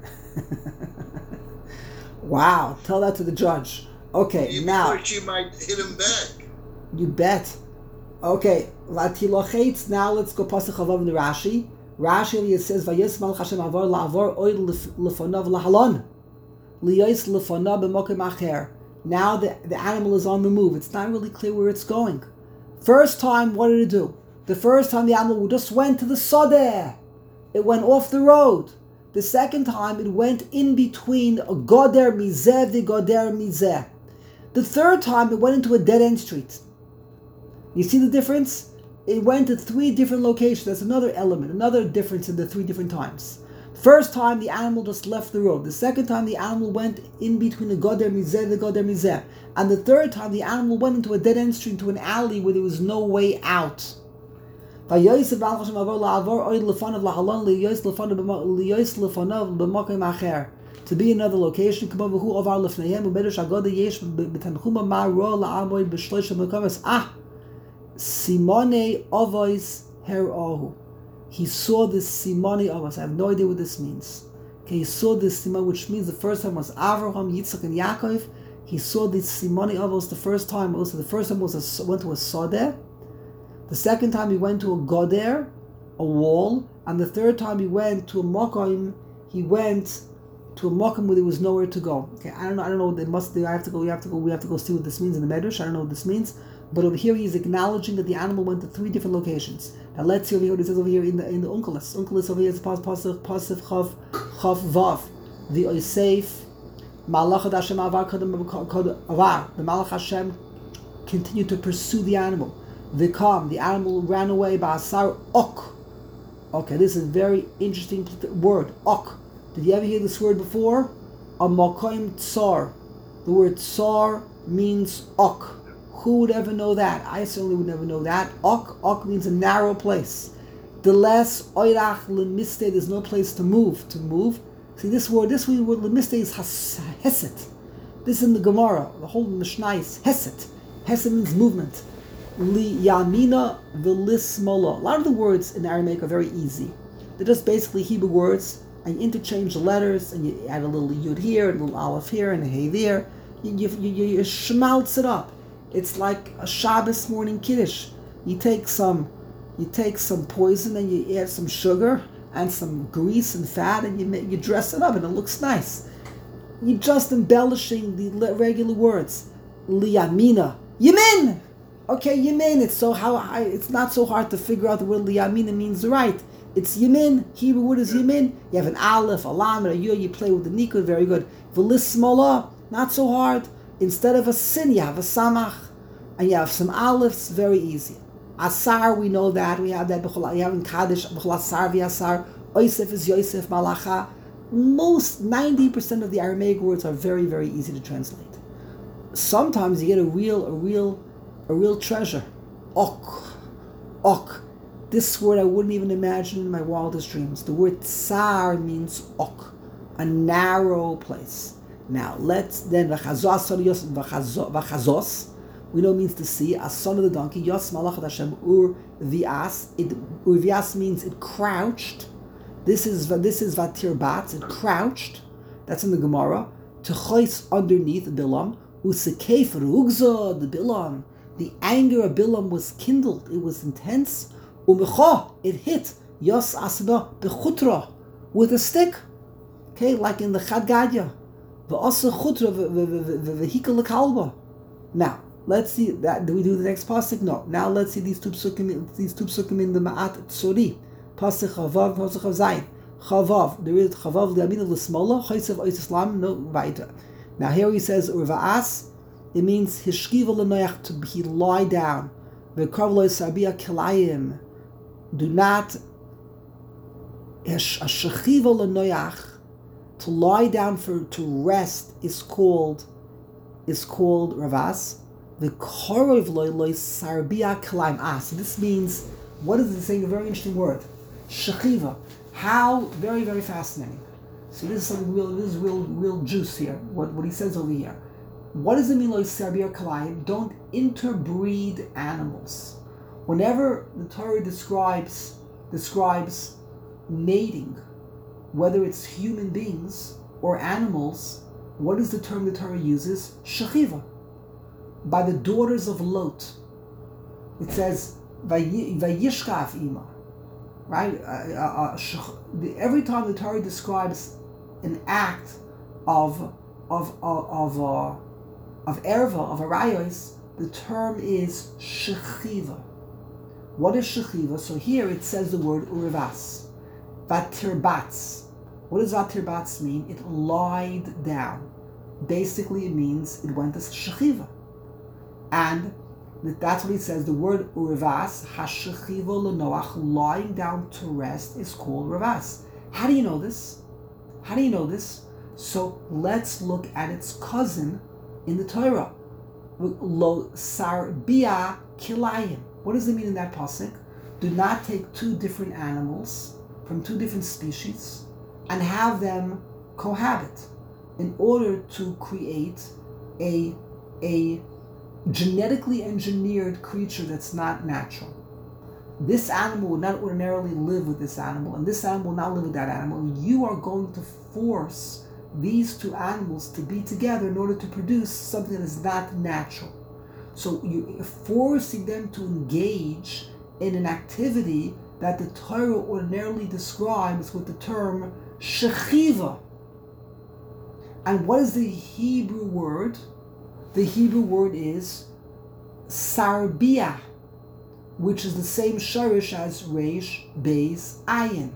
S1: Wow! Tell that to the judge. Okay, now
S3: she might hit him back.
S1: You bet. Okay, Latilochetz. Now let's go pasuk Chavav in the Rashi. Rashi it says Vayis Malach Hashem Avar La'avor Oid Lefanav Lahalon Liyos Lefanav B'Mokim Acher. Now the animal is on the move. It's not really clear where it's going. First time, what did it do? The first time the animal just went to the Sodeh. It went off the road. The second time it went in between a Goder Mizeh the Goder Mizeh. The third time it went into a dead-end street. You see the difference? It went to 3 different locations. That's another element, another difference in the 3 different times. First time the animal just left the road. The second time the animal went in between the Goder Mizeh, the Goder Mizeh. And the third time the animal went into a dead-end street, into an alley where there was no way out. To be another location. Simone Ovois Herahu. He saw this Simone Ovois. I have no idea what this means. Okay, he saw this Simone, which means the first time was Avraham, Yitzchak, and Yaakov. He saw this Simone Ovois the first time. Also, the first time went to a Sodeh. The second time he went to a Goder, a wall, and the third time he went to a Mokim. He went to a Mokim where there was nowhere to go. Okay, I don't know. They must. We have to go see what this means in the Medrash. I don't know what this means. But over here he's acknowledging that the animal went to 3 different locations. Now let's see over here what it says over here in the Unkelos. Unkelos over here is Pasuk Chav Vav. The Oisef Malach Hashem Avar Avar. The Malach Hashem continued to pursue the animal. The animal ran away by Asar Ok. Okay, this is a very interesting word. Ok. Did you ever hear this word before? A Mokoim Tsar. The word Tsar means Ok. Who would ever know that? I certainly would never know that. Ok means a narrow place. The less oirach lemiste, there's no place to move. See this word lemiste is hesed. This is in the Gemara. The whole Mishnah is hesed. Hesed means movement. Li yamina v'lismola. A lot of the words in Aramaic are very easy. They're just basically Hebrew words, and you interchange the letters, and you add a little yud here, and a little aleph here, and a hey there. You schmaltz it up. It's like a Shabbos morning kiddush. You take some poison and you add some sugar and some grease and fat, and you dress it up and it looks nice. You're just embellishing the regular words. Liyamina, Yamin. Okay, Yamin. It's not so hard to figure out the word Liyamina means right. It's Yamin. Hebrew word is Yamin. You have an aleph, a lam, and a yud. You play with the nikud. Very good. V'lismola, not so hard. Instead of a sin, you have a samach, and you have some aleph. Very easy. Asar, we know that. We have that. You have in Kaddish, Asar v'Asar. Oisef is Yosef, Malacha. Most 90% of the Aramaic words are very, very easy to translate. Sometimes you get a real treasure. Ok. This word I wouldn't even imagine in my wildest dreams. The word tsar means ok, a narrow place. Now let's then v'chazos. We know it means to see. A son of the donkey. Yos malach Hashem ur vias. Ur vias means it crouched. This is vatir bat. It crouched. That's in the Gemara. Techois underneath Bilam. Usekef rugza the Bilam. The anger of Bilam was kindled. It was intense. Umecha, it hit Yos asba bechutra with a stick. Okay, like in the Chad Gadya. V'asa chutra v'hikal kalba. Now let's see that. Do we do the next pasuk? No. Now let's see these two psukim in the Ma'at Tzori. Pasuk Chavav, pasuk Zayin. Chavav. There is Chavav liyamin l'smola. Chaysev ois Islam. No weiter. Now here he says urvaas. It means hishkiva l'noyach, to he lie down. V'krav lo yisabia kilayim. Do not hashachiva l'noyach. To lie down to rest is called ravas. The korov loy sarbia kalim. So this means, what is it saying? A very interesting word. Shachiva. How very, very fascinating. So this is something real juice here. What he says over here. What does it mean, lo yisarbir kalayim? Don't interbreed animals. Whenever the Torah describes mating, whether it's human beings or animals, what is the term the Torah uses? Shechiva. By the daughters of Lot. It says, Vayishkaf ima. Right? Every time the Torah describes an act of erva, of arayos, the term is shechiva. What is shechiva? So here it says the word urivas. Vatirbatz. What does vatirbatz mean? It lied down. Basically, it means it went to shechiva. And that's what he says. The word urivas, hashechiva lenoach, lying down to rest, is called urivas. How do you know this? So let's look at its cousin in the Torah. Lo sarbia kilayim. What does it mean in that pasuk? Do not take two different animals from two different species and have them cohabit in order to create a genetically engineered creature that's not natural. This animal would not ordinarily live with this animal, and this animal will not live with that animal. And you are going to force these two animals to be together in order to produce something that is not natural. So you're forcing them to engage in an activity that the Torah ordinarily describes with the term shechiva. And what is the Hebrew word? The Hebrew word is sarbia, which is the same shorish as reish, beis, ayin.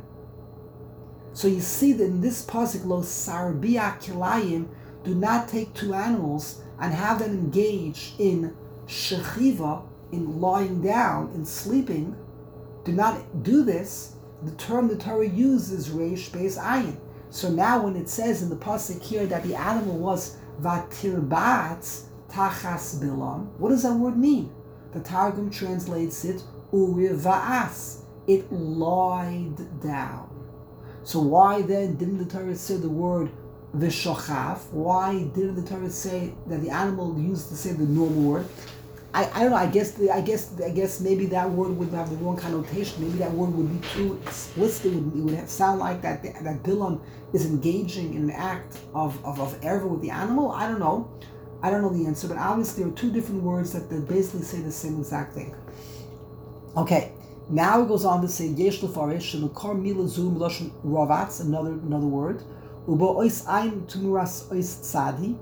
S1: So you see that in this pasuk, lo sarbia kilayim, do not take two animals and have them engage in shechiva, in lying down, in sleeping. Do not do this. The term the Torah uses reish, beis, ayin. So now when it says in the pasuk here that the animal was vatirbatz tachas bilam, what does that word mean? The Targum translates it uriva'as. It lied down. So why then didn't the Torah say the word v'shochaf? Why didn't the Torah say that the animal used to say the normal word? I don't know. I guess maybe that word would have the wrong connotation. Maybe that word would be too explicit. It would sound like that Bilam is engaging in an act of erva with the animal. I don't know the answer, but obviously there are two different words that basically say the same exact thing. Okay, now it goes on to say yesh lefarish shenukar mila zu miloshen ravatz, another word. Ubo ois ein tumuras ois tzadi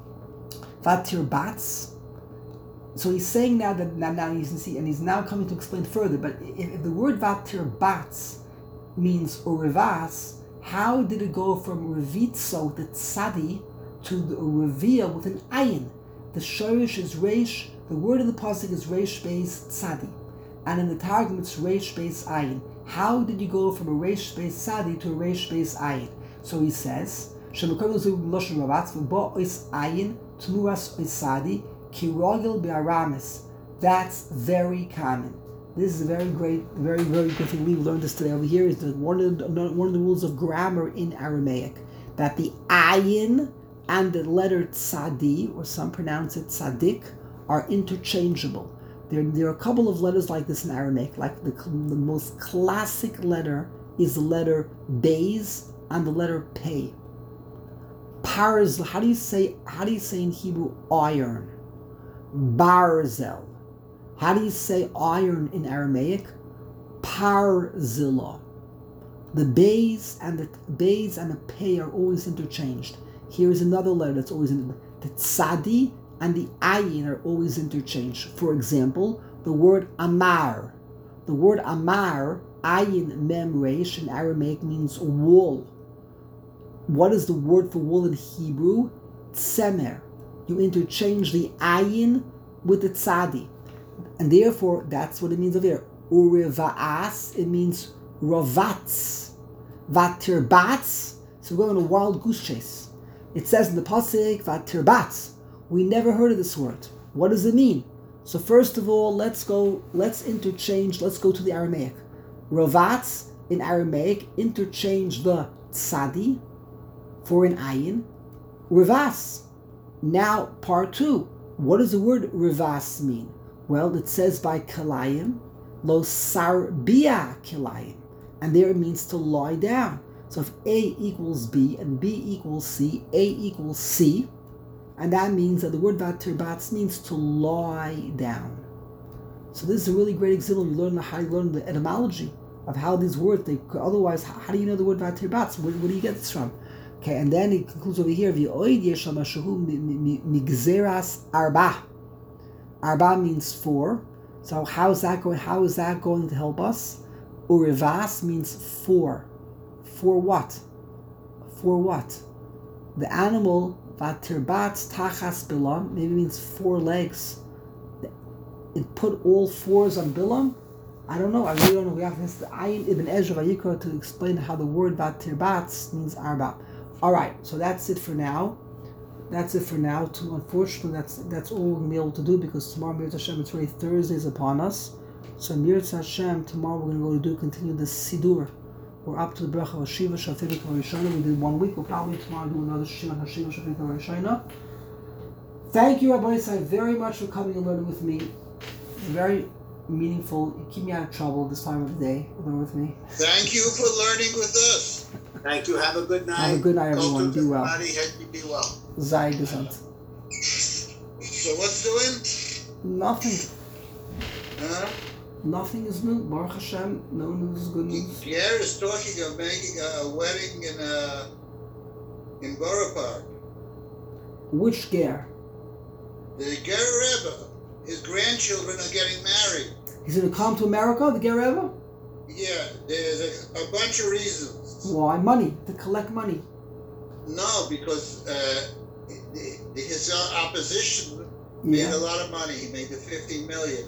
S1: vatirbatz. So he's saying now that now you can see, and he's now coming to explain further. But if the word vatirbatz means urivas, how did it go from revitzo with the tzadi to the revia with an ayin? The shorish is reish. The word of the pasuk is reish beis tzadi, and in the Targum it's reish beis ayin. How did you go from a reish beis tzadi to a reish beis ayin? So he says, "Shemukar zu loshen ravatz v'bo ois ayin tmuras ois tzadi kirogel be'aramis." That's very common. This is a very great, very, very good thing. We learned this today over here. Is that one of the rules of grammar in Aramaic, that the ayin and the letter tzadi, or some pronounce it tzadik, are interchangeable. There are a couple of letters like this in Aramaic. Like the most classic letter is the letter beis and the letter pei. Parz. How do you say in Hebrew iron? Barzel. How do you say iron in Aramaic? Parzilla. The beis and the pei are always interchanged. Here is another letter that's always in the tzadi and the ayin are always interchanged. For example, the word amar. The word amar, ayin mem reish, in Aramaic means wool. What is the word for wool in Hebrew? Tzemer. You interchange the ayin with the tzadi. And therefore, that's what it means over here. Uriva'as, it means ravatz. Vatirbatz, so we're going on a wild goose chase. It says in the pasuk, vatirbatz. We never heard of this word. What does it mean? So first of all, let's go to the Aramaic. Ravatz in Aramaic, interchange the tzadi for an ayin. Rivas. Now, part 2. What does the word rivas mean? Well, it says by kalayim, lo sarbia kilayim. And there it means to lie down. So if A equals B and B equals C, A equals C, and that means that the word vatirbatz means to lie down. So this is a really great example. You learn how you learn the etymology of how these words, otherwise, how do you know the word vatirbatz? Where do you get this from? Okay, and then it concludes over here, V'oid yesham hashahu migzeras arba. Arba means 4. So how is that going to help us? Urivas means 4. For what? For what? The animal vatirbatz tachas bilam maybe means 4 legs. It put all 4s on bilam. I don't know. I really don't know. We have this Ayin Ibn Ezra Vayikra to explain how the word vatirbatz means arba. All right, so that's it for now. Unfortunately, that's all we're gonna be able to do because tomorrow, Mirat Hashem, it's already Thursday is upon us. So Mirat Hashem, tomorrow we're gonna continue the Sidur. We're up to the bracha of Shiva Shafirika Rishona. We did 1 week. We'll probably tomorrow do another Shiva Shafirika Rishona. Thank you, Rabbi Yisai, very much for coming and learning with me. Very meaningful. You keep me out of trouble this time of the day. Learn with me.
S3: Thank you for learning with us.
S2: Thank you. Have a good night.
S1: Have a good night, everyone. Be well.
S2: Be well.
S1: Sei gesund.
S3: So what's doing?
S1: Nothing.
S3: Huh?
S1: Nothing is new. Baruch Hashem, no news is good news.
S3: Pierre is talking of making a wedding in Borough Park.
S1: Which Ger?
S3: The Ger Rebbe, his grandchildren are getting married.
S1: He's going to come to America, the Ger Rebbe?
S3: Yeah, there's a bunch of reasons.
S1: Why? Money. To collect money.
S3: No, because his opposition made a lot of money. He made the $50 million.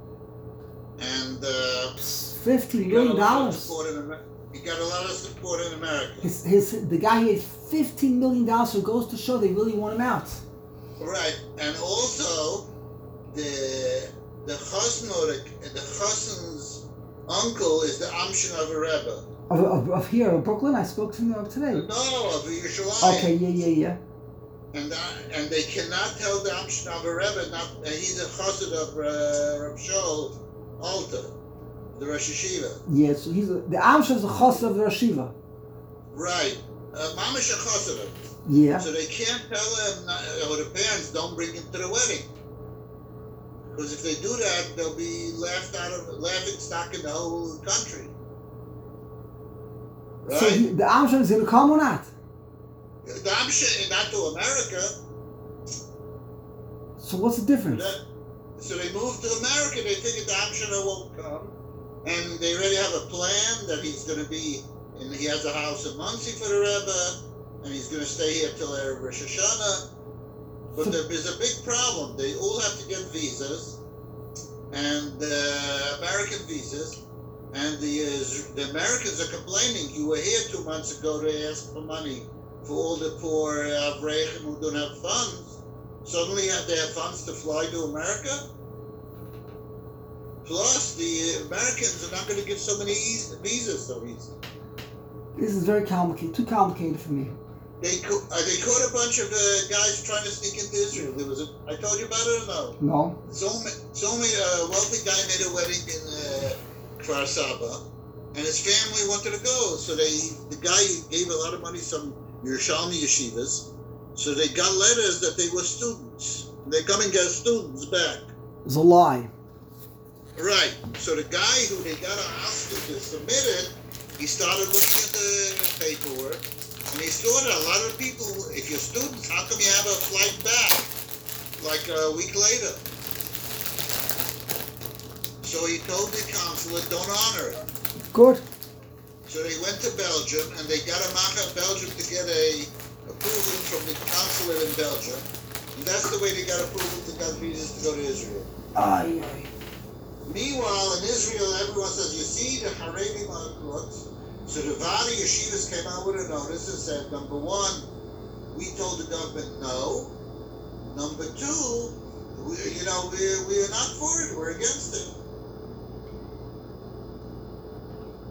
S3: And
S1: $50 million.
S3: He got a lot of support in America.
S1: The guy had $15 million, so it goes to show they really want him out.
S3: Right, and also the Chassan's uncle is the Amshinover Rebbe.
S1: Of here, of Brooklyn? I spoke to him today.
S3: No, of Yerushalayim.
S1: Okay, yeah.
S3: And they cannot tell the Amshinover Rebbe, he's a chassid of Reb Shaul Alta, the Rosh Yeshiva.
S1: Yes, so the Amshinover is the chassid of the Rosh Yeshiva.
S3: Right, Mamash a chassid.
S1: Yeah.
S3: So they can't tell him, or the parents don't bring him to the wedding. Because if they do that, they'll be laughing stock in the whole country. Right?
S1: So the Amshinover is going to come or not?
S3: The Amshinover, not to America.
S1: So what's the difference?
S3: So they move to America, they figure the Amshinover won't come. And they already have a plan that he's going to be, and he has a house in Muncie for the Rebbe, and he's going to stay here till Erev Rosh Hashanah. But there's a big problem. They all have to get visas, and American visas, and the Americans are complaining. You were here 2 months ago to ask for money for all the poor Avreichim who don't have funds. Suddenly they have funds to fly to America? Plus, the Americans are not going to give so many visas so easy.
S1: This is very complicated, too complicated for me.
S3: They caught a bunch of guys trying to sneak into Israel. I told you about it or no?
S1: No.
S3: A wealthy guy made a wedding in Kfar Saba, and his family wanted to go. So the guy gave a lot of money to some Yerushalmi yeshivas. So they got letters that they were students. They come and get students back.
S1: It's a lie.
S3: Right. So the guy who they got asked to submit it, he started looking at the paperwork. And he saw that a lot of people, if you're students, how come you have a flight back like a week later? So he told the consulate, don't honor it.
S1: Good.
S3: So they went to Belgium, and they got a mark of Belgium to get a approval from the consulate in Belgium. And that's the way they got approval to get visas to go to Israel.
S1: Aye.
S3: Meanwhile, in Israel, everyone says, you see, the Haredim are crooks. So the Valley Yeshivas came out with a notice and said, number one, we told the government no. Number two, we are not for it, we're against it.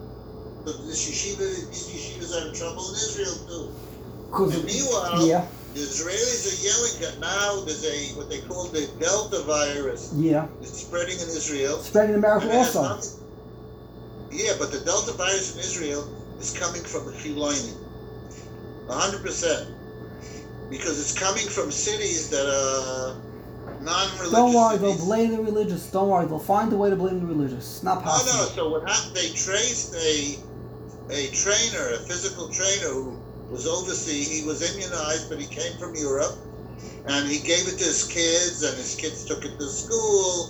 S3: But these yeshivas are in trouble in Israel too. And meanwhile, The Israelis are yelling that now there's what they call the Delta virus.
S1: Yeah.
S3: It's spreading in Israel.
S1: Spreading in America
S3: And it has
S1: also.
S3: nothing- Yeah, but the Delta virus in Israel is coming from the Chilonim. 100%. Because it's coming from cities that are non-religious
S1: Don't worry, they'll
S3: cities.
S1: blame the religious. Don't worry, they'll find a way to blame the religious. It's not
S3: Oh
S1: possible.
S3: no! So what happened? They traced a trainer, a physical trainer who was overseas. He was immunized, but he came from Europe, and he gave it to his kids, and his kids took it to school.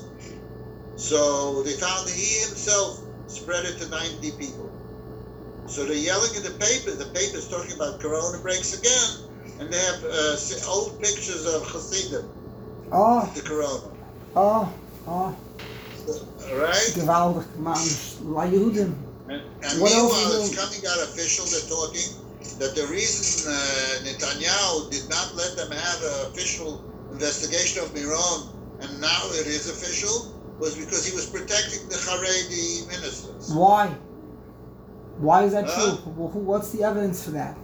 S3: So they found that he himself spread it to 90 people. So they're yelling in the paper. The paper's talking about Corona breaks again, and they have old pictures of Hasidim,
S1: Oh,
S3: the Corona.
S1: oh,
S3: All right.
S1: gewaldig, man. La Yehudim.
S3: And
S1: What else
S3: meanwhile,
S1: is
S3: it's coming out official. They're talking that the reason Netanyahu did not let them have an official investigation of Miron, and now it is official, was because he was protecting the Haredi ministers.
S1: Why? Why is that
S3: Huh?
S1: true? Well, what's the evidence for that?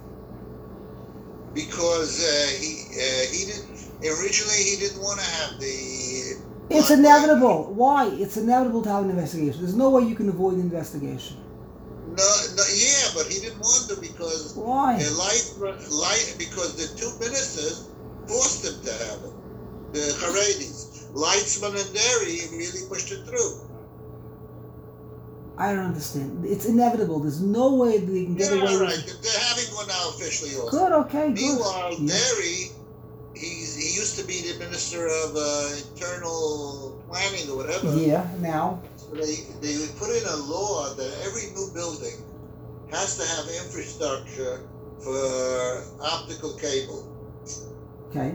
S3: Because he didn't want to have the.
S1: It's
S3: blood
S1: inevitable. Why? It's inevitable to have an investigation. There's no way you can avoid an investigation.
S3: No, yeah, but he didn't want to because
S1: Why?
S3: because the two ministers forced him to have it. The Haredis, Leitzman and Derry, really pushed it through.
S1: I don't understand. It's inevitable. There's no way they can get
S3: Yeah,
S1: away
S3: all
S1: with
S3: right.
S1: it.
S3: They're having one now officially also.
S1: Good, okay, good.
S3: Meanwhile,
S1: Yeah.
S3: Derry, he used to be the minister of internal planning or whatever.
S1: Yeah, now.
S3: So they put in a law that every new building has to have infrastructure for optical cable.
S1: Okay.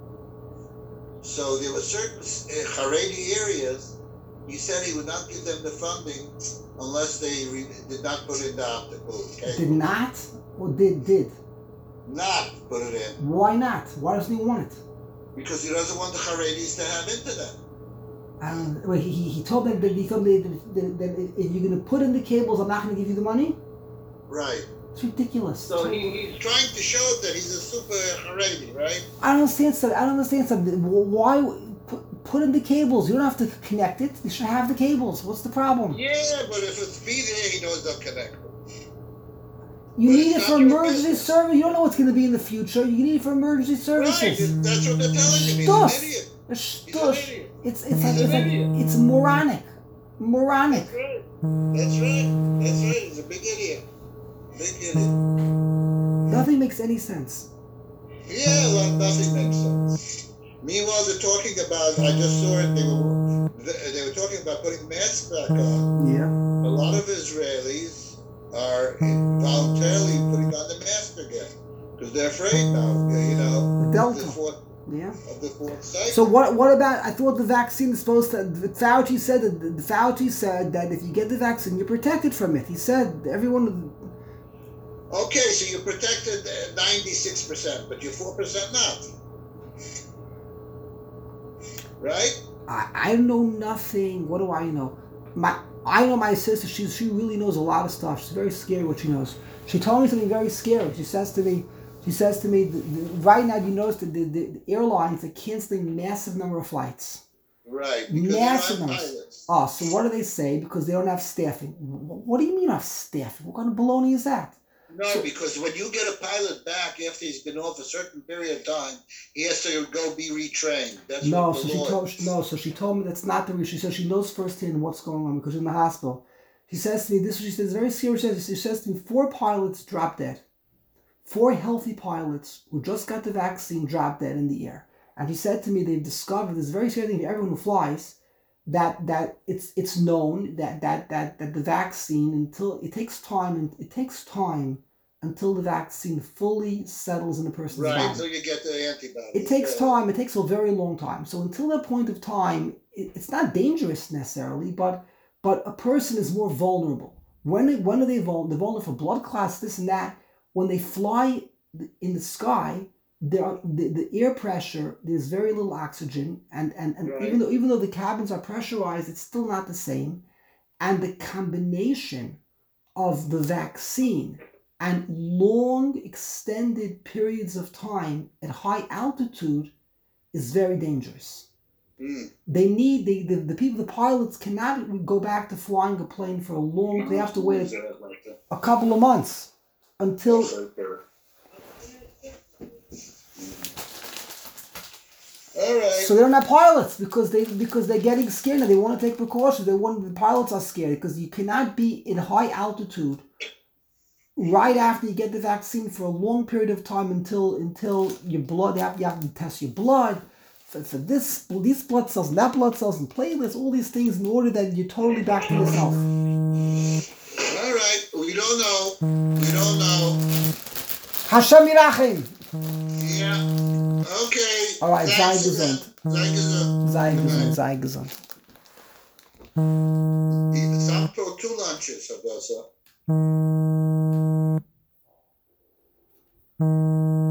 S3: So there were certain Haredi areas. He said he would not give them the funding unless they did not put in the optical cable.
S1: Did not? Or did?
S3: Not put it in.
S1: Why not? Why doesn't he want it?
S3: Because he doesn't want the Haredis to have internet.
S1: I don't know. Wait, he told them that that if you're going to put in the cables, I'm not going to give you the money?
S3: Right.
S1: It's ridiculous.
S3: So he's trying to show that he's a super Haredi, right?
S1: I don't understand something. I don't understand something. Why put in the cables? You don't have to connect it. You should have the cables. What's the problem?
S3: Yeah, but if it's be there, he knows they'll connect.
S1: You
S3: But
S1: need
S3: it's
S1: it
S3: not
S1: for
S3: your
S1: emergency
S3: business.
S1: service. You don't know what's going to be in the future. You need it for emergency
S3: Right,
S1: services.
S3: that's what they're telling him. He's
S1: Stuff.
S3: an idiot.
S1: It's
S3: He's an
S1: stush.
S3: idiot.
S1: It's moronic. Moronic.
S3: That's right. That's right. That's right. He's a big idiot. Big idiot.
S1: Nothing makes any sense.
S3: Yeah, well, nothing makes sense. Meanwhile, they're talking about, I just saw it, they were talking about putting masks back on.
S1: Yeah.
S3: A lot of Israelis are voluntarily putting on the mask again because they're afraid now, you know,
S1: The
S3: of the
S1: Delta.
S3: fourth cycle.
S1: So what about? I thought the vaccine is supposed to. Fauci said that if you get the vaccine, you're protected from it. He said everyone.
S3: Okay, so you're protected 96%, but you're 4% not. Right?
S1: I know nothing. What do I know? I know my sister. She really knows a lot of stuff. She's very scary what she knows. She told me something very scary. She says to me, right now you notice that the airlines are canceling massive number of flights.
S3: Right, because
S1: Massive
S3: they don't have
S1: numbers.
S3: pilots.
S1: Oh, so what do they say? Because they don't have staffing. What do you mean have staffing? What kind of baloney is that?
S3: No, because when you get a pilot back after he's been off a certain period of time, he has to go be retrained. That's
S1: No,
S3: what
S1: so
S3: the
S1: she
S3: law
S1: told
S3: is.
S1: she told me that's not the reason. She says she knows firsthand what's going on because she's in the hospital. She says to me, this she says very serious. She says to me, 4 pilots dropped dead. 4 healthy pilots who just got the vaccine dropped dead in the air. And she said to me they've discovered this very serious thing for everyone who flies, that it's known that the vaccine it takes time until the vaccine fully settles in a person's
S3: Right,
S1: body.
S3: until you get the antibody.
S1: It takes time. It takes a very long time. So until that point of time, it's not dangerous necessarily, but a person is more vulnerable. When are they vulnerable? They're vulnerable for blood clots, this and that. When they fly in the sky, the air pressure, there's very little oxygen, and
S3: Right.
S1: even though the cabins are pressurized, it's still not the same. And the combination of the vaccine And long, extended periods of time at high altitude is very dangerous. They need the people, the pilots cannot go back to flying a plane for a long. They have to wait a couple of months until.
S3: All right.
S1: So they don't have pilots because they're getting scared and they want to take precautions. The pilots are scared because you cannot be in high altitude right after you get the vaccine for a long period of time until your blood. You have to test your blood for these blood cells and that blood cells and platelets, all these things in order that you're totally back to yourself.
S3: All right. We don't know.
S1: Hashem Yirachim.
S3: Yeah. Okay.
S1: All right. Sei
S3: Thanks
S1: gesund.
S3: again.
S1: Sei gesund.
S3: Some for 2 lunches, Hadassah.